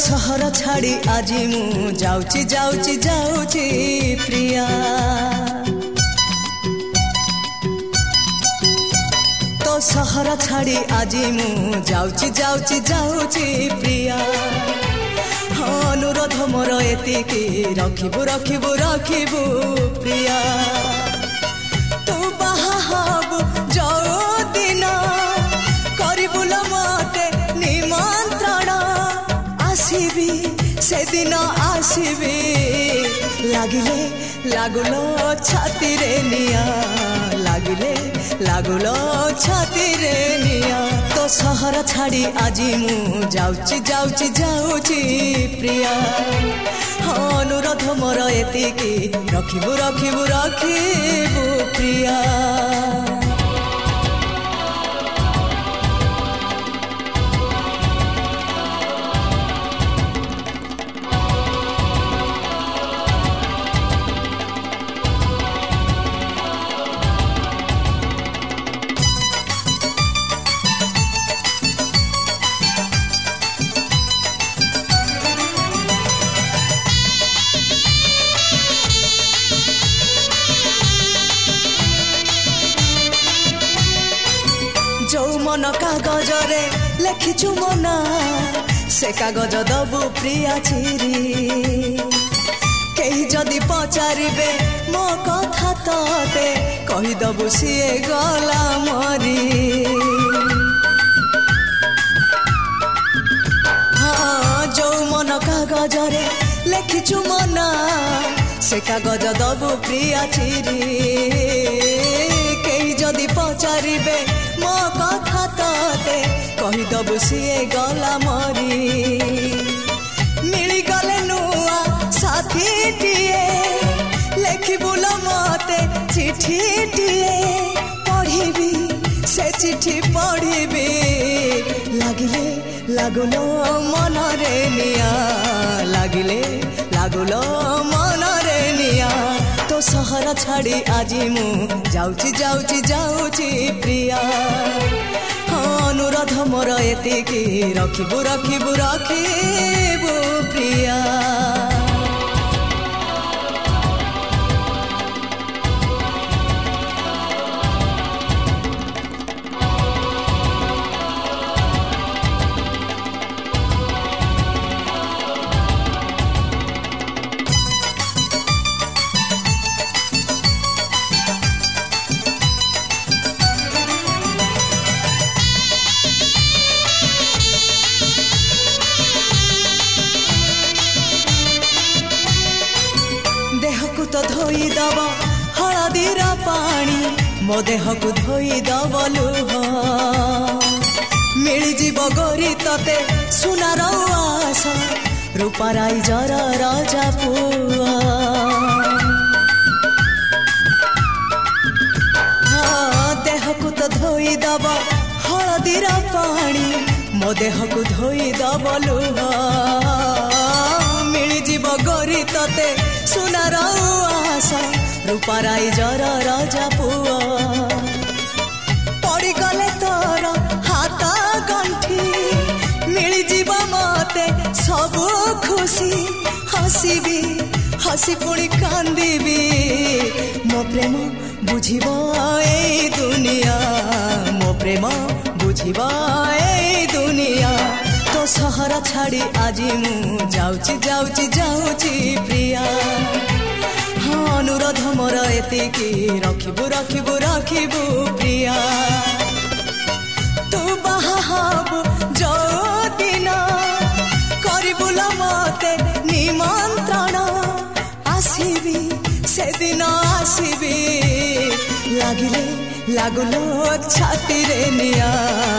सहर छाड़ी आज मु जाऊची जाऊची जाऊची प्रिया तो सहर छाड़ी आज मु जाऊची जाऊची जाऊची प्रिया अनुरोध मोर एतिकी रखिबु रखिबु रखिबु प्रिया तू बाहा हबु जो दिन करिबुल मते निमंत्रण आसीबी से दिन आसीबी लागिले लागुलो छाती रे निया लागिले लागुलो छाती रे निया तो सहर छाड़ी आज मु जाऊची जाऊची जाऊची प्रिया अनुरोध मोर एतिकी रखिबु रखिबु रखिबु प्रिया जो मन कागजरे लेखिचु मना से कागज दबु प्रिया चिरी कही जदि पचारिबे मो कथा तते कही दबु सिए गला मरी हाँ जो मन कागजरे लेखिचु मना से कागज दबु प्रिया चिरी कही जदि पचारिबे मो कथा तते कही दबु सिए गला मरी मिली गले नुआ साथी टिए लेखि बुल मते चिठी टिए पढ़िबी से चिठी पढ़िबी लागिले लागुलो मन रे निया लागिले लागुलो मन रे निया तो सहर छाड़ी आज मु जाऊची जाऊची जाऊची प्रिया अनुरोध मोर एतिकी रखिबु रखिबु रखिबु प्रिया तो धोई दब हलदीर पानी मो देह को धोई दब लुह मिल जीव गोरी तते सुनार आस रूपाराई जर राजा पुआ देह को तो धोई दब हलदीर पानी मो देह को धोई दब लुह मिल जीव गोरी तते सुनार आशा रूपाराई जर राजा पुआ पड़ी गले तोर हाथ गंठी मिली जीव मते सबु खुशी हसीबी हसी पुणी कांदीबी मो प्रेम बुझिब ए दुनिया मो प्रेम बुझिब ए दुनिया तो सहर छाड़ी आज मु जाऊची जाऊची जाऊची प्रिया अनुरोध मोर एतिकी रखिबु रखिबु रखिबु प्रिया तू बाहा हबु जो दिन करिबुल मते निमंत्रण आसीबी से दिन आसीबी लागिले लागुलो छाती रे निया